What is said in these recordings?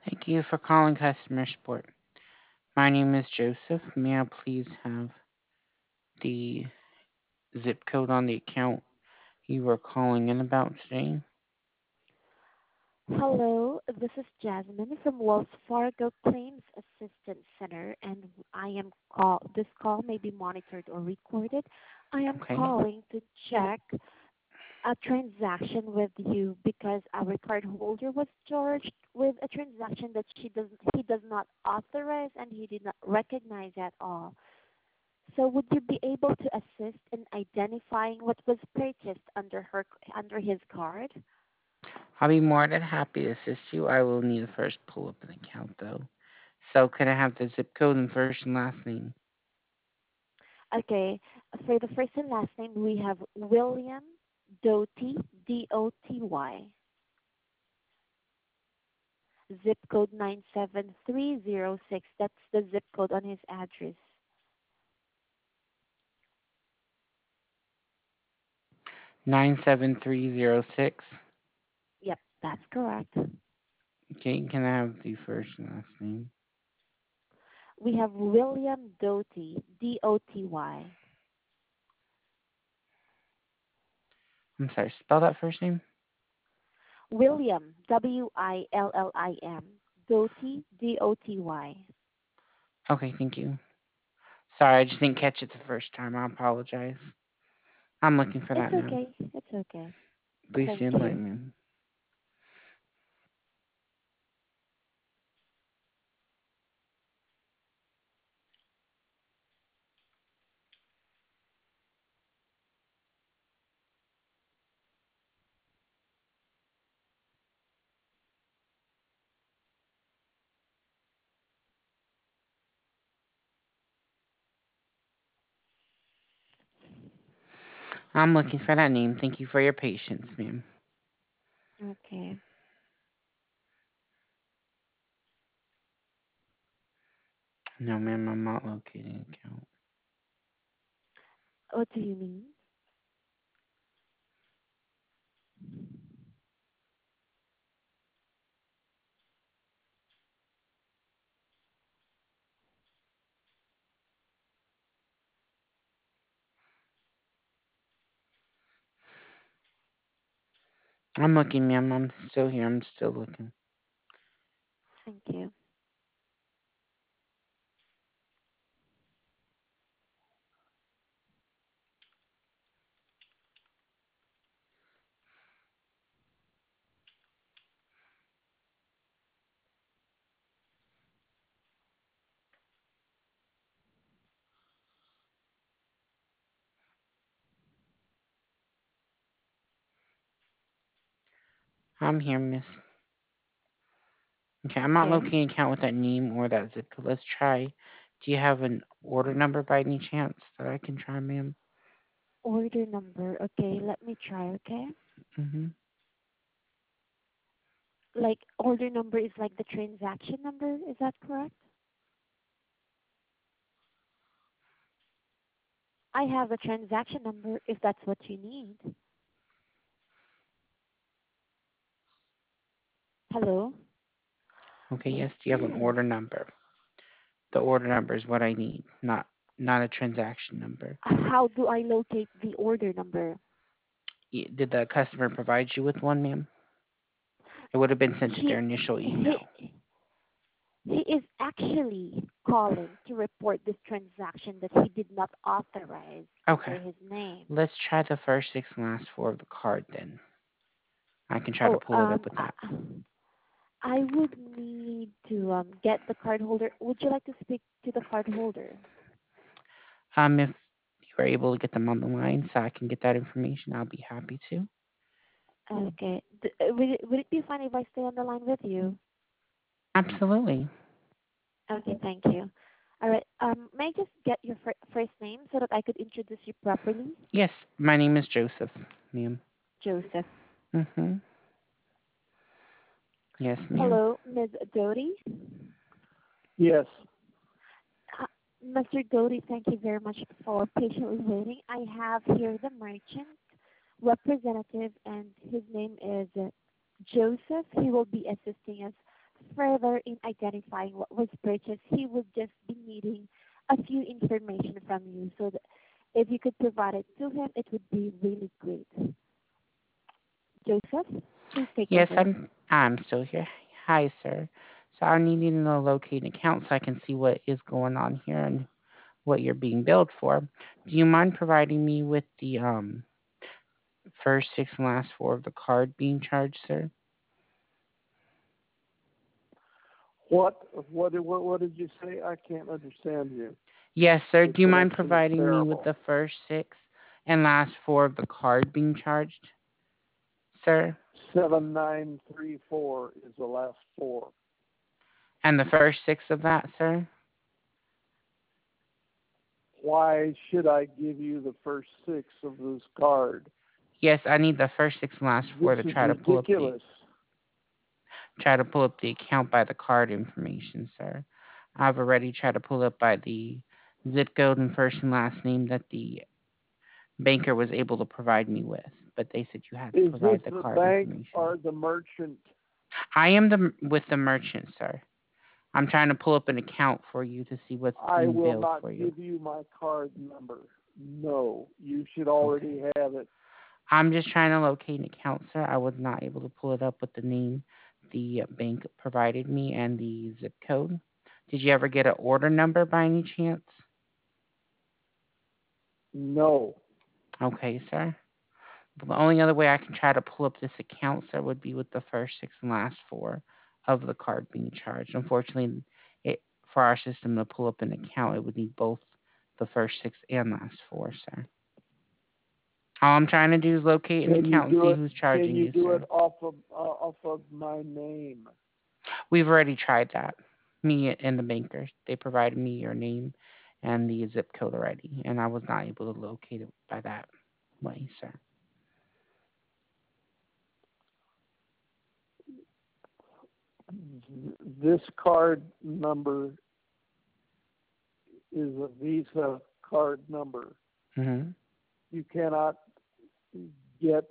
Thank you for calling customer support. My name is Joseph. May I please have the zip code on the account you were calling in about today? Hello, this is Jasmine from Wells Fargo Claims Assistance Center, and this call may be monitored or recorded. I am Okay. calling to check a transaction with you because our card holder was charged with a transaction that he does not authorize and he did not recognize at all. So would you be able to assist in identifying what was purchased under his card? I'll be more than happy to assist you. I will need to first pull up an account though. So can I have the zip code and first and last name? Okay. For the first and last name, we have William Doty, Doty. Zip code 97306. That's the zip code on his address. 97306. Yep, that's correct. Okay, can I have the first and last name? We have William Doty, Doty. I'm sorry, spell that first name? William, Willim, Doty, Doty. Okay, thank you. Sorry, I just didn't catch it the first time. I apologize. I'm looking for It's that now. okay. It's okay. Please Thank do you. enlighten me. I'm looking for that name. Thank you for your patience, ma'am. Okay. No, ma'am, I'm not locating an account. What do you mean? I'm looking, ma'am. I'm still here. I'm still looking. Thank you. I'm here, miss. Okay, I'm not Okay. locating an account with that name or that zip code. Let's try. Do you have an order number by any chance that I can try, ma'am? Order number. Okay, let me try, okay? Mm-hmm. Like order number is like the transaction number, is that correct? I have the transaction number if that's what you need. Hello? Okay, yes. Do you have an order number? The order number is what I need, not a transaction number. How do I locate the order number? Did the customer provide you with one, ma'am? It would have been sent to He their initial email. he he is actually calling to report this transaction that he did not authorize Okay. under his name. Let's try the first six and last four of the card then. I can try to Oh, pull it up with that. I would need to get the card holder. Would you like to speak to the card holder? If you are able to get them on the line so I can get that information, I'll be happy to. Okay. Would it be fine if I stay on the line with you? Absolutely. Okay, thank you. All right. May I just get your first name so that I could introduce you properly? Yes, my name is Joseph, ma'am. Joseph. Mm-hmm. Yes, ma'am. Hello, Ms. Doty. Yes. Uh, Mr. Doty, thank you very much for patiently waiting. I have here the merchant representative, and his name is Joseph. He will be assisting us further in identifying what was purchased, he would just be needing a few information from you. So that if you could provide it to him, it would be really great. Joseph, please take Yes, over. I'm still here. Hi, sir. So I need you to know locate an account so I can see what is going on here and what you're being billed for. Do you mind providing me with the first six and last four of the card being charged, sir? What did you say? I can't understand you. Yes, sir. The Do you mind connection is providing me with terrible. the first six and last four of the card being charged, sir? 7934 is the last four. And the first six of that, sir? Why should I give you the first six of this card? Yes, I need the first six and last This four to is ridiculous. try to pull up the account by the card information, sir. I've already tried to pull up by the zip code and first and last name that the banker was able to provide me with, but they said you had to Is this provide the the card bank information. or the merchant? I am with the merchant, sir. I'm trying to pull up an account for you to see what's I being will billed not for you. give you my card number. No, you should Okay. already have it. I'm just trying to locate an account, sir. I was not able to pull it up with the name the bank provided me and the zip code. Did you ever get an order number by any chance? No. Okay, sir. The only other way I can try to pull up this account, sir, would be with the first six and last four of the card being charged. Unfortunately, for our system to pull up an account, it would need both the first six and last four, sir. All I'm trying to do is locate an Can you account and do see it? who's Can charging you you, do it sir. off of my name? We've already tried that. Me and the bankers, they provided me your name and the zip code already, and I was not able to locate it by that way, sir. This card number is a Visa card number. hmm You cannot get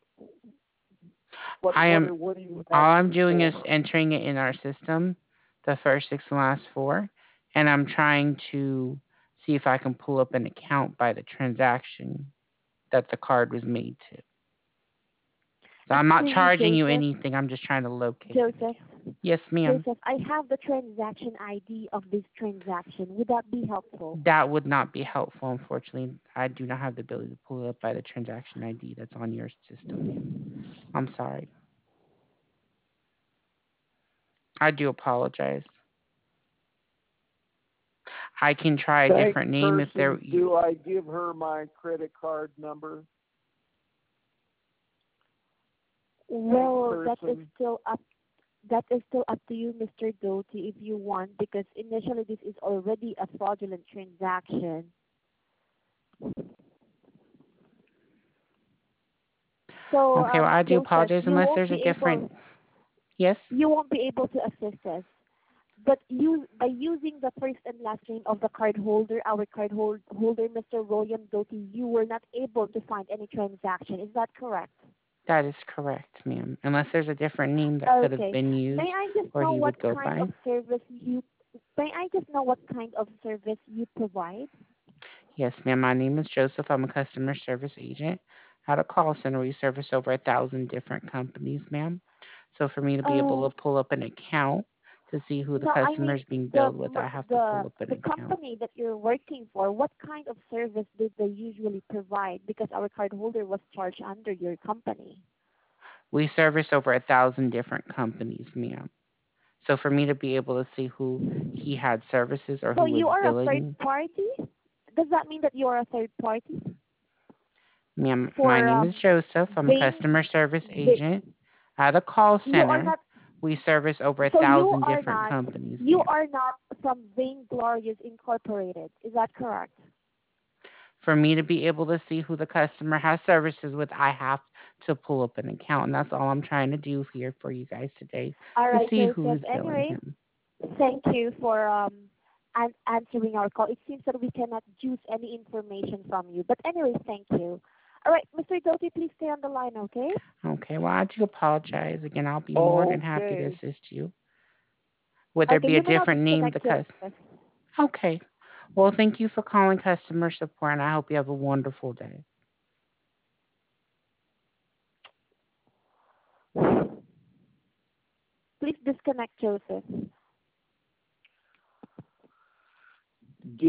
I am what do you All have I'm me doing is for? entering it in our system, the first six and last four, and I'm trying to see if I can pull up an account by the transaction that the card was made to. So I'm not Excuse me, charging you Joseph. anything. I'm just trying to locate an Joseph. account. Yes, ma'am. Joseph, I have the transaction ID of this transaction. Would that be helpful? That would not be helpful, unfortunately. I do not have the ability to pull it up by the transaction ID that's on your system, ma'am. I'm sorry. I do apologize. I can try a Bank different name if there. person, do I give her my credit card number? Bank Well, person, that is still up to you, Mr. Doty, if you want, because initially this is already a fraudulent transaction. So, Okay, well, I do Joseph, apologize unless there's a different. Yes? you won't be able to assist us. But by using the first and last name of the card holder, our holder, Mr. William Doty, you were not able to find any transaction. Is that correct? That is correct, ma'am. Unless there's a different name that could have Okay. been May used I just or know he what would go kind by. of service you may I just know what kind of service you provide? Yes, ma'am. My name is Joseph. I'm a customer service agent at a call center. We service over 1,000 different companies, ma'am. So for me to be able Uh, to pull up an account to see who the no, I customer mean is being the billed with, I have to pull the up an the account. company that you're working for. What kind of service did they usually provide? Because our card holder was charged under your company. We service over 1,000 different companies, ma'am. So for me to be able to see who he had services or So who was you are a third billing, party? Does that mean that you are a third party ma'am, my for name is Joseph. I'm a Bain? customer service Ba- agent at a call you are center. not. We service over a So thousand different companies, you ma'am. are not from Vain Glorious Incorporated. Is that correct? For me to be able to see who the customer has services with, I have to pull up an account, and that's all I'm trying to do here for you guys today All to right, see who Joseph. is billing Anyway, him. thank you for answering our call. It seems that we cannot juice any information from you. But anyway, thank you. All right, Mr. Doty, please stay on the line, okay? Okay, well, I do apologize. Again, I'll be more than happy to okay. assist you. Would there Okay, be a you may now different name? disconnect, Because Joseph. okay. Well, thank you for calling customer support, and I hope you have a wonderful day. Please disconnect, Joseph.